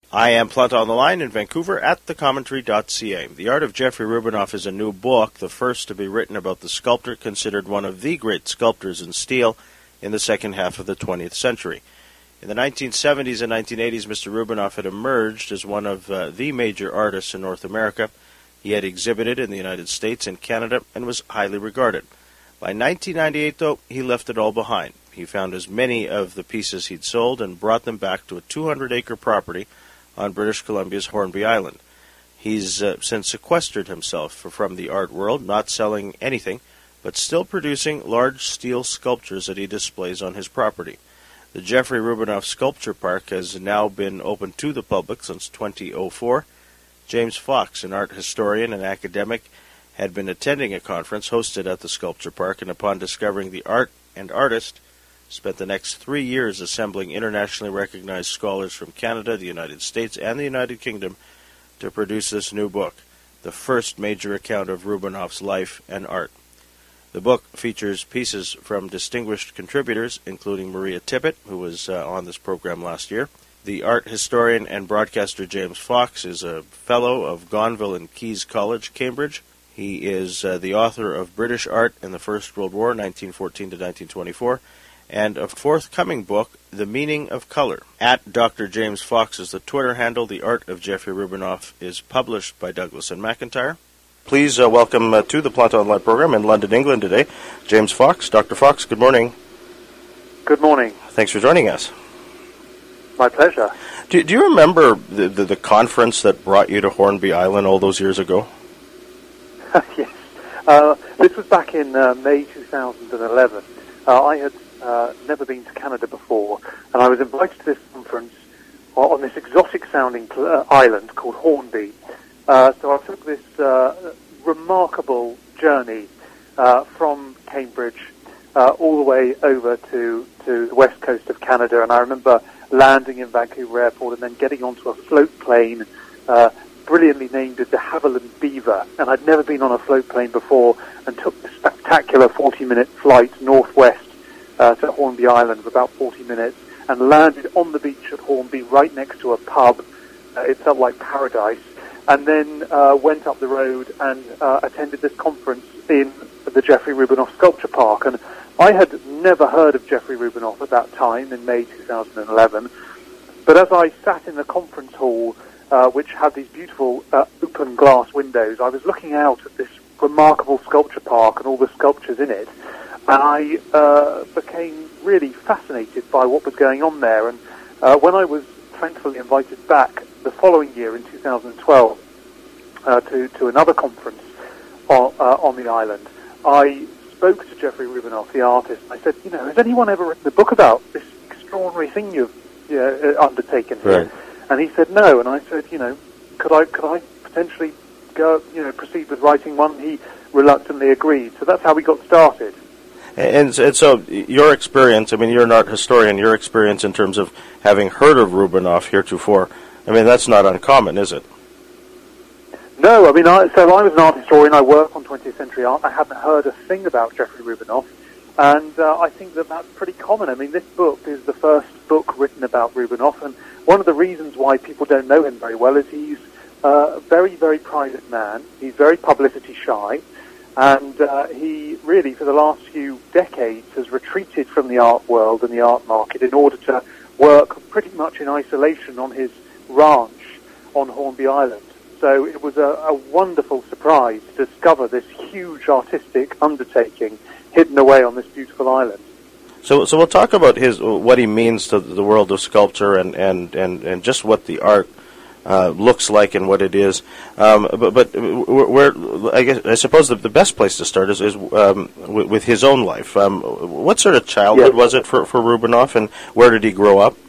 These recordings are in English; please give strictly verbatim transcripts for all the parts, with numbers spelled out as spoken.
I am Planta on the line in Vancouver at the commentary dot c a. The Art of Jeffrey Rubinoff is a new book, the first to be written about the sculptor, considered one of the great sculptors in steel in the second half of the twentieth century. In the nineteen seventies and nineteen eighties, Mister Rubinoff had emerged as one of uh, the major artists in North America. He had exhibited in the United States and Canada and was highly regarded. By nineteen ninety-eight, though, he left it all behind. He found as many of the pieces he'd sold and brought them back to a two hundred acre property on British Columbia's Hornby Island. He's uh, since sequestered himself from the art world, not selling anything, but still producing large steel sculptures that he displays on his property. The Jeffrey Rubinoff Sculpture Park has now been open to the public since two thousand four. James Fox, an art historian and academic, had been attending a conference hosted at the Sculpture Park, and upon discovering the art and artist, spent the next three years assembling internationally recognized scholars from Canada, the United States, and the United Kingdom to produce this new book, the first major account of Rubinoff's life and art. The book features pieces from distinguished contributors, including Maria Tippett, who was uh, on this program last year. The art historian and broadcaster James Fox is a fellow of Gonville and Caius College, Cambridge. He is uh, the author of British Art in the First World War, nineteen fourteen to nineteen twenty-four, and a forthcoming book, The Meaning of Color. At Doctor James Fox is the Twitter handle. The Art of Jeffrey Rubinoff is published by Douglas and McIntyre. Please uh, welcome uh, to the Planta Online program in London, England today, James Fox. Doctor Fox, good morning. Good morning. Thanks for joining us. My pleasure. Do, do you remember the, the, the conference that brought you to Hornby Island all those years ago? Yes. Uh, this was back in uh, May two thousand eleven. Uh, I had uh, never been to Canada before, and I was invited to this conference on this exotic-sounding uh, island called Hornby. Uh, so I took this uh, remarkable journey uh, from Cambridge uh, all the way over to, to the west coast of Canada, and I remember landing in Vancouver Airport and then getting onto a float plane, uh, brilliantly named as the Haviland Beaver, and I'd never been on a float plane before, and took the spectacular forty-minute flight northwest uh, to Hornby Island for about forty minutes, and landed on the beach at Hornby right next to a pub. Uh, it felt like paradise. And then uh, went up the road and uh, attended this conference in the Jeffrey Rubinoff Sculpture Park. And I had never heard of Jeffrey Rubinoff at that time, in May two thousand eleven. But as I sat in the conference hall, uh, which had these beautiful uh, open glass windows, I was looking out at this remarkable sculpture park and all the sculptures in it. And I uh, became really fascinated by what was going on there. And uh, when I was thankfully invited back the following year in two thousand twelve uh, to, to another conference on, uh, on the island, I spoke to Jeffrey Rubinoff, the artist. I said, you know, has anyone ever written a book about this extraordinary thing you've you know, undertaken here? Right. And he said no, and I said, you know, could I could I potentially go, you know, proceed with writing one? He reluctantly agreed. So that's how we got started. And, and so your experience, I mean, you're an art historian, your experience in terms of having heard of Rubinoff heretofore, I mean, that's not uncommon, is it? No, I mean, I, so I was an art historian, I work on twentieth century art, I hadn't heard a thing about Jeffrey Rubinoff, and uh, I think that that's pretty common. I mean, this book is the first book written about Rubinoff, and one of the reasons why people don't know him very well is he's uh, a very, very private man, he's very publicity shy, and uh, he really, for the last few decades, has retreated from the art world and the art market in order to work pretty much in isolation on his ranch on Hornby Island. So it was a, a wonderful surprise to discover this huge artistic undertaking hidden away on this beautiful island. So, so we'll talk about his what he means to the world of sculpture and and, and, and just what the art uh, looks like and what it is. Um, but but where I guess I suppose the, the best place to start is, is um, with, with his own life. Um, what sort of childhood yes. was it for for Rubinoff, and where did he grow up?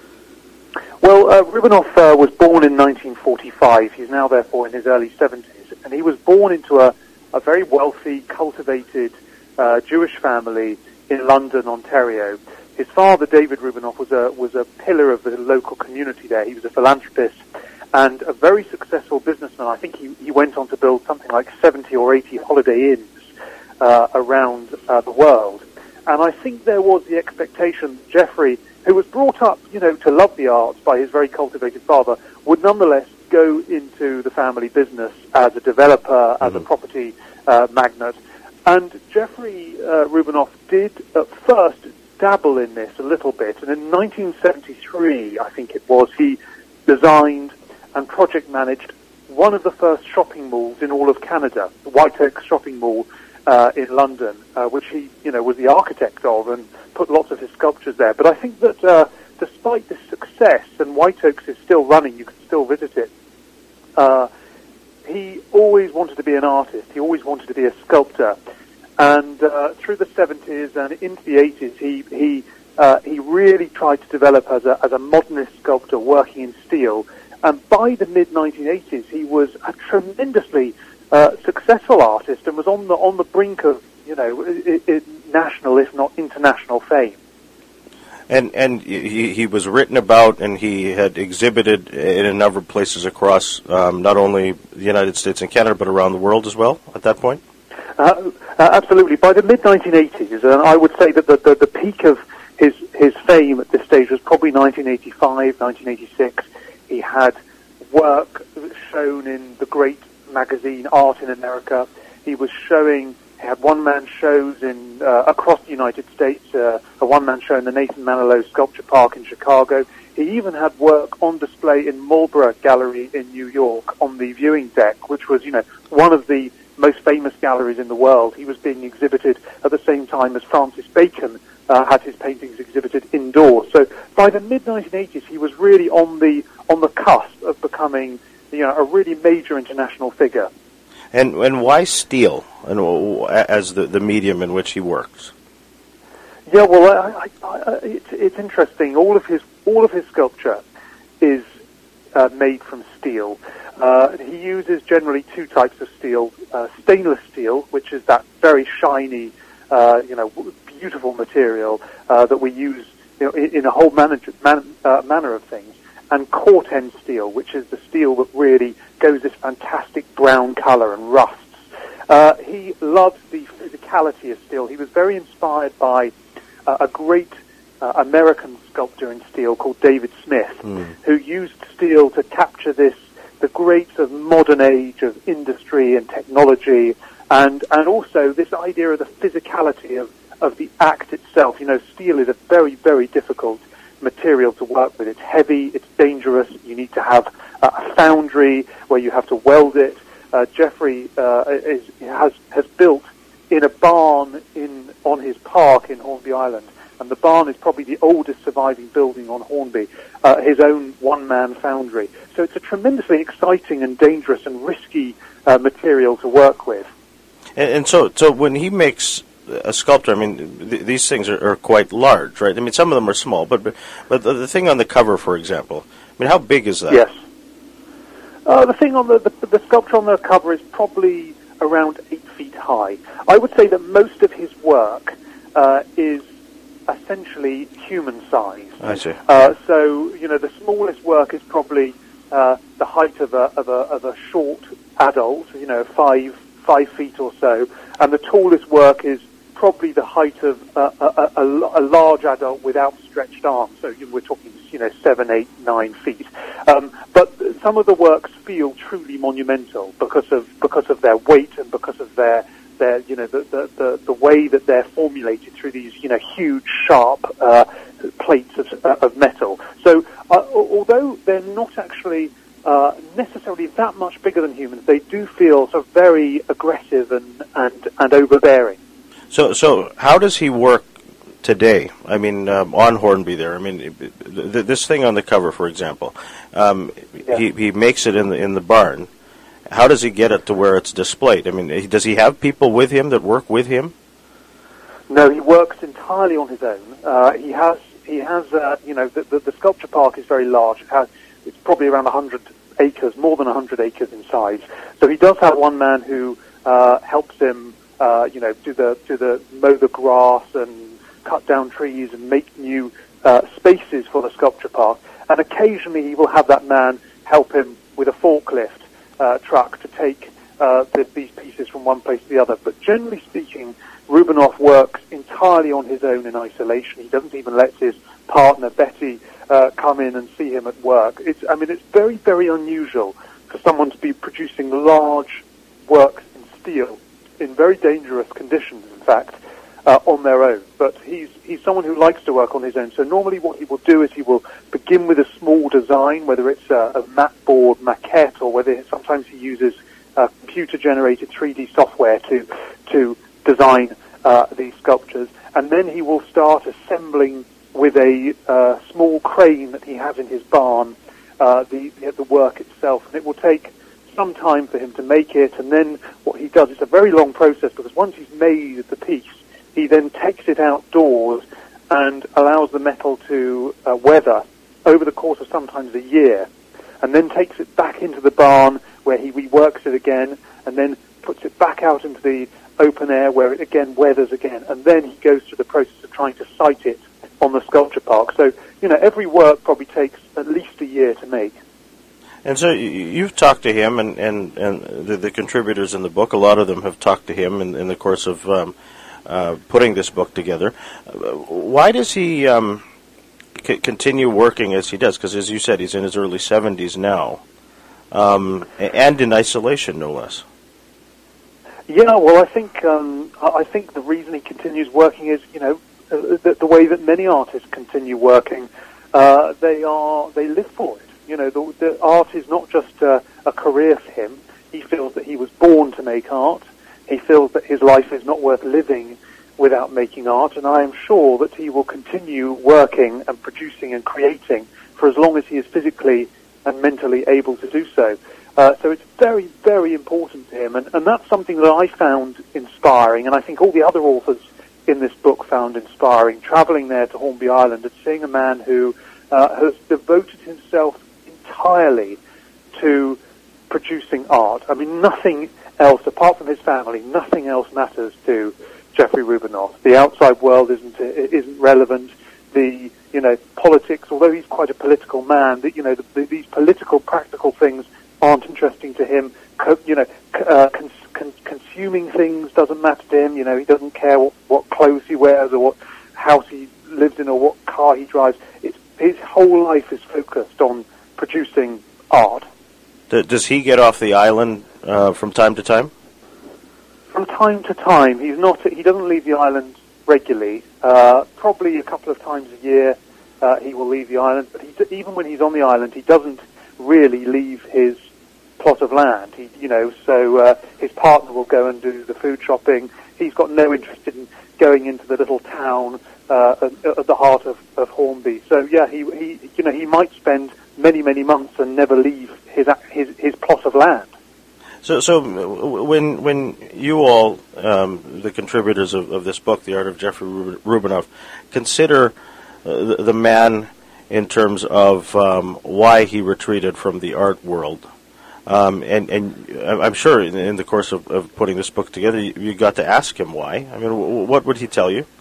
Well, uh, Rubinoff uh, was born in nineteen forty-five. He's now, therefore, in his early seventies. And he was born into a, a very wealthy, cultivated uh, Jewish family in London, Ontario. His father, David Rubinoff, was a, was a pillar of the local community there. He was a philanthropist and a very successful businessman. I think he, he went on to build something like seventy or eighty holiday inns uh, around uh, the world. And I think there was the expectation that Jeffrey, who was brought up, you know, to love the arts by his very cultivated father, would nonetheless go into the family business as a developer, as mm-hmm. a property uh, magnate. And Jeffrey uh, Rubinoff did at first dabble in this a little bit. And in nineteen seventy-three, I think it was, he designed and project managed one of the first shopping malls in all of Canada, the White Oak Shopping Mall uh, in London, uh, which he, you know, was the architect of and put lots of his sculptures there. But I think that uh, despite this success, and White Oaks is still running, you can still visit it, uh, he always wanted to be an artist. He always wanted to be a sculptor. And uh, through the seventies and into the eighties, he he uh, he really tried to develop as a as a modernist sculptor working in steel. And by the mid nineteen eighties, he was a tremendously uh, successful artist and was on the on the brink of, you know, I- I national, if not international, fame. And and he, he was written about, and he had exhibited in a number of places across um, not only the United States and Canada, but around the world as well at that point? Uh, uh, absolutely. By the mid nineteen eighties, and I would say that the, the, the peak of his his fame at this stage was probably nineteen eighty-five, nineteen eighty-six. He had work shown in the great magazine Art in America. He was showing, he had one-man shows in uh, across the United States, uh, a one-man show in the Nathan Manilow Sculpture Park in Chicago. He even had work on display in Marlborough Gallery in New York on the viewing deck, which was, you know, one of the most famous galleries in the world. He was being exhibited at the same time as Francis Bacon uh, had his paintings exhibited indoors. So by the mid nineteen eighties, he was really on the on the cusp of becoming, you know, a really major international figure. And and why steel? And as the the medium in which he works? Yeah, well, I, I, I, it's it's interesting. All of his all of his sculpture is uh, made from steel. Uh, he uses generally two types of steel: uh, stainless steel, which is that very shiny, uh, you know, beautiful material uh, that we use, you know, in, in a whole manner, man, uh, manner of things, and Corten steel, which is the steel that really goes this fantastic brown color and rusts. Uh, he loves the physicality of steel. He was very inspired by uh, a great uh, American sculptor in steel called David Smith, mm. who used steel to capture this, the great sort of modern age of industry and technology, and, and also this idea of the physicality of, of the act itself. You know, steel is a very, very difficult material to work with. It's heavy, it's dangerous, you need to have uh, a foundry where you have to weld it. Uh, Jeffrey uh, is, has, has built in a barn in on his park in Hornby Island, and the barn is probably the oldest surviving building on Hornby, uh, his own one-man foundry. So it's a tremendously exciting and dangerous and risky uh, material to work with. And, and so, so when he makes a sculpture, I mean, th- these things are, are quite large, right? I mean, some of them are small, but but, but the, the thing on the cover, for example, I mean, how big is that? Yes. Uh, the thing on the, the the sculpture on the cover is probably around eight feet high. I would say that most of his work uh, is essentially human size. I see. Uh, so you know, the smallest work is probably uh, the height of a of a of a short adult, you know, five five feet or so, and the tallest work is probably the height of uh, a, a, a large adult with outstretched arms. So we're talking, you know, seven, eight, nine feet. Um, but some of the works feel truly monumental because of because of their weight and because of their their you know the the, the, the way that they're formulated through these, you know, huge sharp uh, plates of, uh, of metal. So uh, although they're not actually uh, necessarily that much bigger than humans, they do feel sort of very aggressive and and, and overbearing. So, so how does he work today? I mean, um, on Hornby there. I mean, th- this thing on the cover, for example, um, yeah. he he makes it in the in the barn. How does he get it to where it's displayed? I mean, does he have people with him that work with him? No, he works entirely on his own. Uh, he has he has uh, you know the, the the sculpture park is very large. It has it's probably around a hundred acres, more than a hundred acres in size. So he does have one man who uh, helps him. Uh, you know, do the do the mow the grass and cut down trees and make new uh, spaces for the sculpture park. And occasionally he will have that man help him with a forklift uh, truck to take uh, the, these pieces from one place to the other. But generally speaking, Rubinoff works entirely on his own in isolation. He doesn't even let his partner, Betty, uh, come in and see him at work. It's, I mean, it's very, very unusual for someone to be producing large works in steel in very dangerous conditions, in fact, uh, on their own. But he's he's someone who likes to work on his own. So normally what he will do is he will begin with a small design, whether it's a, a mat board maquette or whether sometimes he uses uh, computer-generated three D software to to design uh, these sculptures. And then he will start assembling with a uh, small crane that he has in his barn uh, the the work itself. And it will take some time for him to make it, and then what he does, it's a very long process, because once he's made the piece, he then takes it outdoors and allows the metal to uh, weather over the course of sometimes a year, and then takes it back into the barn where he reworks it again, and then puts it back out into the open air where it again weathers again, and then he goes through the process of trying to site it on the sculpture park. So, you know, every work probably takes at least a year to make. And so you've talked to him, and, and, and the, the contributors in the book, a lot of them have talked to him in, in the course of um, uh, putting this book together. Why does he um, c- continue working as he does? Because, as you said, he's in his early seventies now, um, and in isolation, no less. Yeah, well, I think um, I think the reason he continues working is, you know, the, the way that many artists continue working. Uh, they are they live for it. You know, the, the art is not just uh, a career for him. He feels that he was born to make art. He feels that his life is not worth living without making art, and I am sure that he will continue working and producing and creating for as long as he is physically and mentally able to do so. Uh, so it's very, very important to him, and, and that's something that I found inspiring, and I think all the other authors in this book found inspiring, travelling there to Hornby Island and seeing a man who uh, has devoted himself entirely to producing art. I mean, nothing else, apart from his family, nothing else matters to Jeffrey Rubinoff. The outside world isn't isn't relevant. The, you know, politics, although he's quite a political man, the, you know, the, the, these political, practical things aren't interesting to him. Co- you know, uh, cons- con- consuming things doesn't matter to him. You know, he doesn't care what, what clothes he wears or what house he lives in or what car he drives. It's, his whole life is focused on producing art. Does he get off the island uh, from time to time? From time to time. He's not. He doesn't leave the island regularly. Uh, probably a couple of times a year uh, he will leave the island. But he, even when he's on the island, he doesn't really leave his plot of land. He, you know, so uh, his partner will go and do the food shopping. He's got no interest in going into the little town uh, at, at the heart of, of Hornby. So yeah, he, he, you know, he might spend many, many months and never leave his his, his plot of land. So, so when when you all, um, the contributors of, of this book, The Art of Jeffrey Rubinoff, consider uh, the, the man in terms of um, why he retreated from the art world, um, and and I'm sure in, in the course of, of putting this book together, you, you got to ask him why. I mean, w- what would he tell you?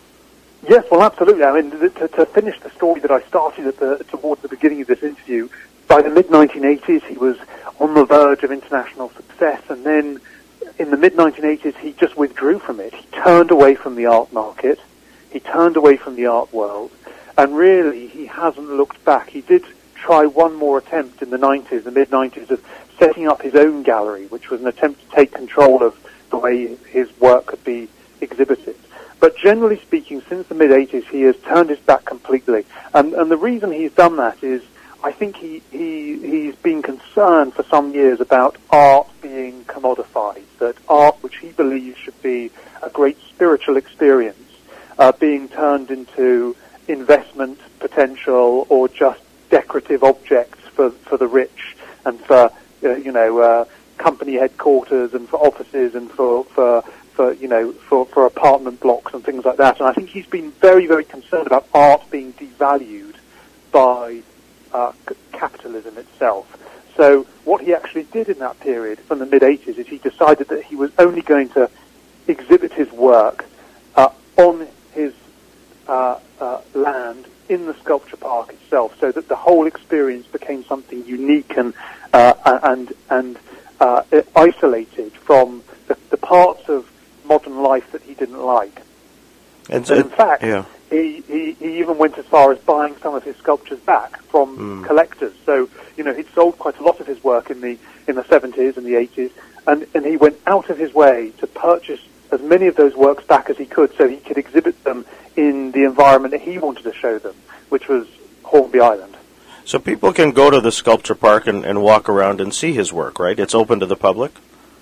Yes, well, absolutely. I mean, to, to finish the story that I started at the, towards the beginning of this interview, by the mid nineteen eighties, he was on the verge of international success, and then in the mid nineteen eighties, he just withdrew from it. He turned away from the art market. He turned away from the art world, and really, he hasn't looked back. He did try one more attempt in the nineties, the mid nineties, of setting up his own gallery, which was an attempt to take control of the way his work could be exhibited. But generally speaking, since the mid eighties, he has turned his back completely. And, and the reason he's done that is, I think he, he, he's been concerned for some years about art being commodified, that art, which he believes should be a great spiritual experience, uh, being turned into investment potential or just decorative objects for, for the rich and for, uh, you know, uh, company headquarters and for offices and for, for, for, you know, for, for apartment blocks and things like that. And I think he's been very, very concerned about art being devalued by uh, c- capitalism itself. So what he actually did in that period from the mid eighties is he decided that he was only going to exhibit his work uh, on his uh, uh, land in the sculpture park itself, so that the whole experience became something unique and uh, and and uh, isolated from the, the parts of modern life that he didn't like. And so, in fact, yeah. he, he, he even went as far as buying some of his sculptures back from mm. collectors. So, you know, he'd sold quite a lot of his work in the in the seventies and the eighties, and, and he went out of his way to purchase as many of those works back as he could so he could exhibit them in the environment that he wanted to show them, which was Hornby Island. So people can go to the sculpture park and, and walk around and see his work, right? It's open to the public?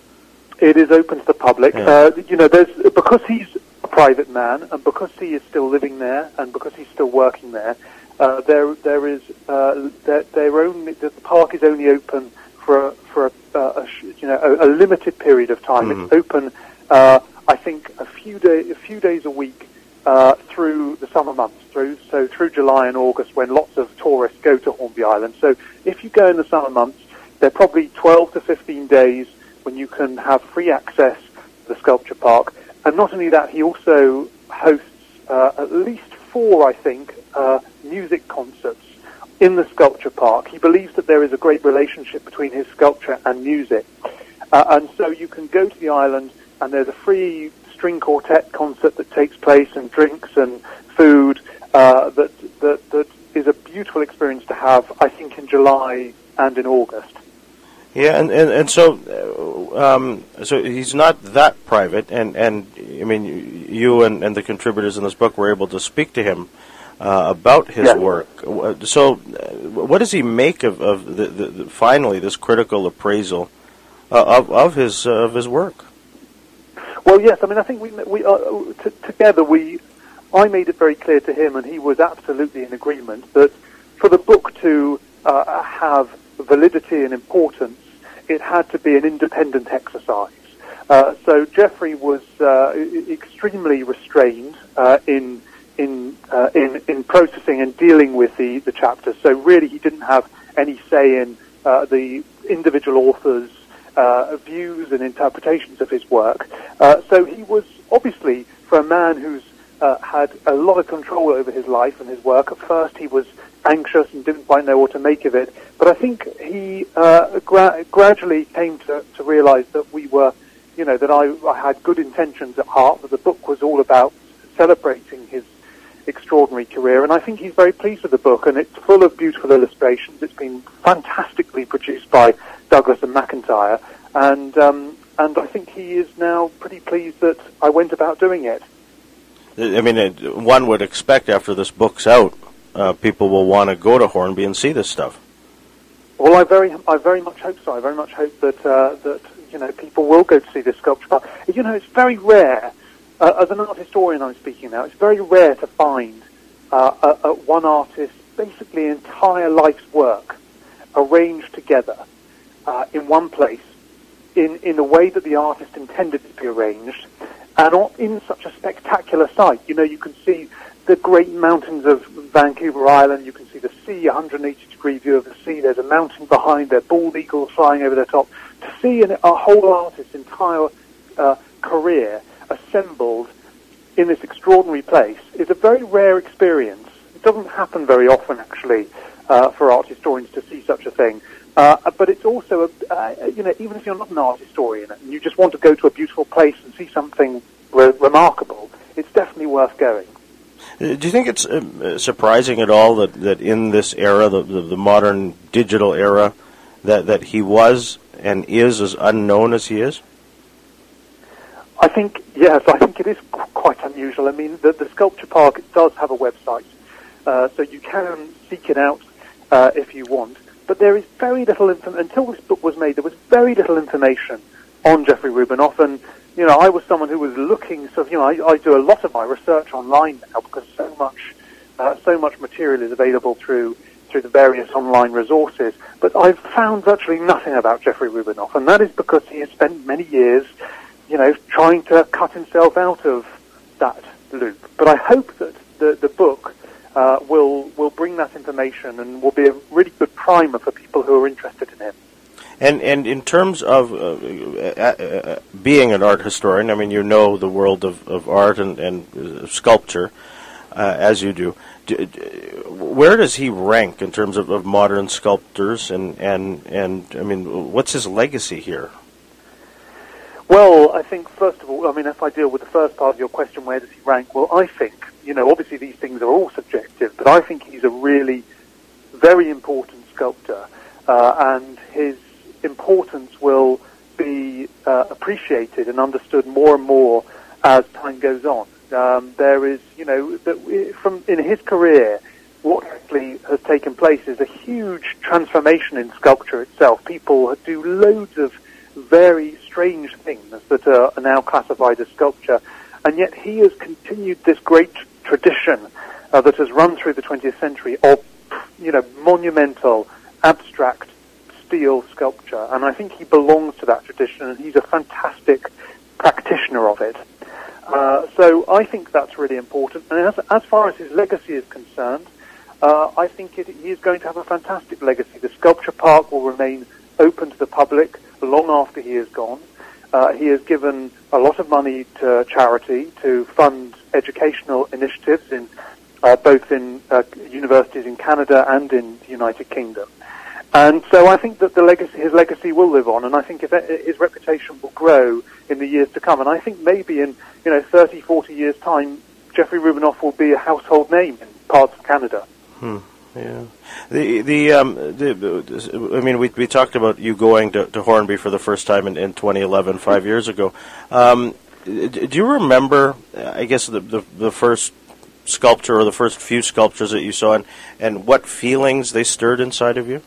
It is open to the public. Yeah. Uh, you know, there's because he's a private man, and because he is still living there, and because he's still working there, uh, there there is uh, there, they're only the park is only open for a, for a, uh, a you know a, a limited period of time. Mm-hmm. It's open, uh, I think, a few day a few days a week uh, through the summer months, through so through July and August, when lots of tourists go to Hornby Island. So if you go in the summer months, there are probably twelve to fifteen days when you can have free access to the sculpture park. And not only that, he also hosts uh, at least four, I think, uh, music concerts in the sculpture park. He believes that there is a great relationship between his sculpture and music. Uh, and so you can go to the island, and there's a free string quartet concert that takes place, and drinks and food uh, that, that, that is a beautiful experience to have, I think, in July and in August. Yeah, and, and, and so um, so he's not that private, and, and I mean, you and, and the contributors in this book were able to speak to him uh, about his yes. work. So what does he make of, of the, the, the, finally this critical appraisal uh, of, of his uh, of his work? Well, yes, I mean, I think we, we uh, t- together, we I made it very clear to him, and he was absolutely in agreement, that for the book to uh, have validity and importance, it had to be an independent exercise. Uh, so Geoffrey was uh, extremely restrained uh, in in, uh, in in processing and dealing with the, the chapters. So really, he didn't have any say in uh, the individual authors' uh, views and interpretations of his work. Uh, so he was obviously, for a man who's uh, had a lot of control over his life and his work, at first he was anxious and didn't quite know what to make of it. But I think he uh, gra- gradually came to, to realize that we were, you know, that I, I had good intentions at heart, that the book was all about celebrating his extraordinary career. And I think he's very pleased with the book, and it's full of beautiful illustrations. It's been fantastically produced by Douglas and McIntyre. And, um, and I think he is now pretty pleased that I went about doing it. I mean, it, one would expect after this book's out, Uh, people will want to go to Hornby and see this stuff. Well, I very, I very much hope so. I very much hope that uh, that you know people will go to see this sculpture park. You know, it's very rare. Uh, as an art historian, I'm speaking now. It's very rare to find uh, a, a one artist's basically entire life's work arranged together uh, in one place, in in the way that the artist intended it to be arranged, and in such a spectacular site. You know, you can see the great mountains of Vancouver Island. You can see the sea, one hundred eighty degree view of the sea. There's a mountain behind there, bald eagles flying over their top. To see an, a whole artist's entire uh, career assembled in this extraordinary place is a very rare experience. It doesn't happen very often, actually, uh, for art historians to see such a thing. Uh, but it's also, a, uh, you know, even if you're not an art historian and you just want to go to a beautiful place and see something re- remarkable, it's definitely worth going. Do you think it's uh, surprising at all that, that in this era, the, the, the modern digital era, that, that he was and is as unknown as he is? I think, yes, I think it is qu- quite unusual. I mean, the, the Sculpture Park does have a website, uh, so you can seek it out uh, if you want. But there is very little information. Until this book was made, there was very little information on Geoffrey Rubinoff, and you know, I was someone who was looking. So, you know, I, I do a lot of my research online now because so much, uh, so much material is available through through the various online resources. But I've found virtually nothing about Geoffrey Rubinoff, and that is because he has spent many years, you know, trying to cut himself out of that loop. But I hope that the the book uh, will will bring that information and will be a really good primer for people who are interested in him. And and in terms of uh, uh, uh, being an art historian, I mean, you know the world of, of art and, and uh, sculpture, uh, as you do. D- d- where does he rank in terms of, of modern sculptors? And, and, and, I mean, what's his legacy here? Well, I think, first of all, I mean, if I deal with the first part of your question, where does he rank? Well, I think, you know, obviously these things are all subjective, but I think he's a really very important sculptor, uh, and his importance will be uh, appreciated and understood more and more as time goes on. Um, there is, you know, that from in his career, what actually has taken place is a huge transformation in sculpture itself. People do loads of very strange things that are, are now classified as sculpture, and yet he has continued this great tradition uh, that has run through the twentieth century of, you know, monumental, abstract steel sculpture, and I think he belongs to that tradition, and he's a fantastic practitioner of it. Uh, so I think that's really important. And as, as far as his legacy is concerned, uh, I think it, he is going to have a fantastic legacy. The sculpture park will remain open to the public long after he is gone. Uh, he has given a lot of money to charity to fund educational initiatives in uh, both in uh, universities in Canada and in the United Kingdom. And so I think that the legacy, his legacy will live on, and I think if it, his reputation will grow in the years to come. And I think maybe in, you know, thirty, forty years' time, Jeffrey Rubinoff will be a household name in parts of Canada. Hmm. Yeah. The the um the, I mean we we talked about you going to, to Hornby for the first time in, in twenty eleven, five years ago. Um, do you remember? I guess the, the the first sculpture or the first few sculptures that you saw, and and what feelings they stirred inside of you?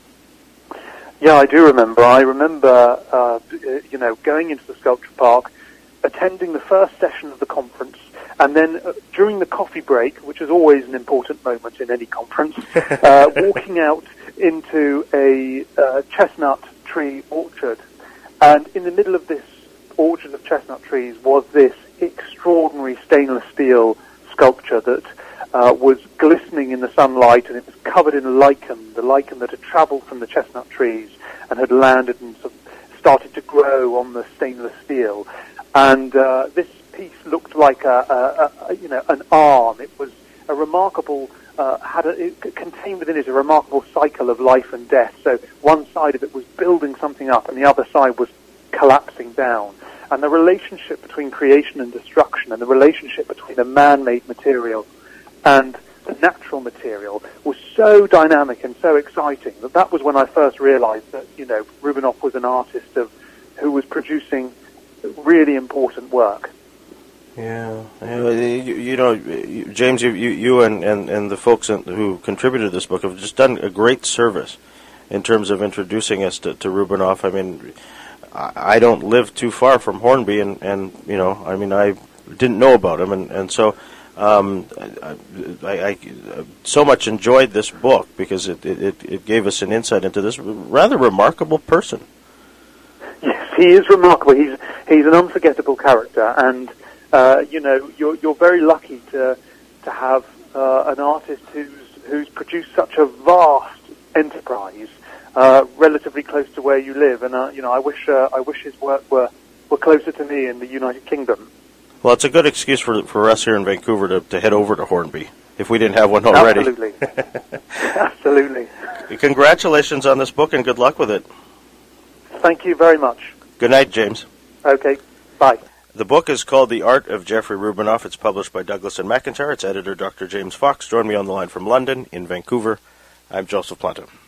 Yeah, I do remember. I remember, uh, you know, going into the sculpture park, attending the first session of the conference, and then uh, during the coffee break, which is always an important moment in any conference, uh, walking out into a uh, chestnut tree orchard. And in the middle of this orchard of chestnut trees was this extraordinary stainless steel sculpture that uh, was glistening in the sunlight, and it was covered in lichen, the lichen that had traveled from the chestnut trees and had landed and sort of started to grow on the stainless steel. And uh, this piece looked like a, a, a, you know, an arm. It was a remarkable, uh, had a, it contained within it a remarkable cycle of life and death. So one side of it was building something up, and the other side was collapsing down. And the relationship between creation and destruction, and the relationship between the man-made material and the natural material was so dynamic and so exciting that that was when I first realized that, you know, Rubinoff was an artist of who was producing really important work. Yeah, you, you know, James, you, you and, and, and the folks who contributed to this book have just done a great service in terms of introducing us to, to Rubinoff. I mean, I don't live too far from Hornby, and, and you know, I mean, I didn't know about him, and, and so um, I, I, I so much enjoyed this book because it, it, it gave us an insight into this rather remarkable person. Yes, he is remarkable. He's he's an unforgettable character, and uh, you know, you're you're very lucky to to have uh, an artist who's who's produced such a vast enterprise uh, relatively close to where you live. And uh, you know, I wish uh, I wish his work were were closer to me in the United Kingdom. Well, it's a good excuse for for us here in Vancouver to, to head over to Hornby if we didn't have one already. Absolutely, absolutely. Congratulations on this book and good luck with it. Thank you very much. Good night, James. Okay, bye. The book is called The Art of Jeffrey Rubinoff. It's published by Douglas and McIntyre. Its editor, Doctor James Fox. Join me on the line from London. In Vancouver, I'm Joseph Planta.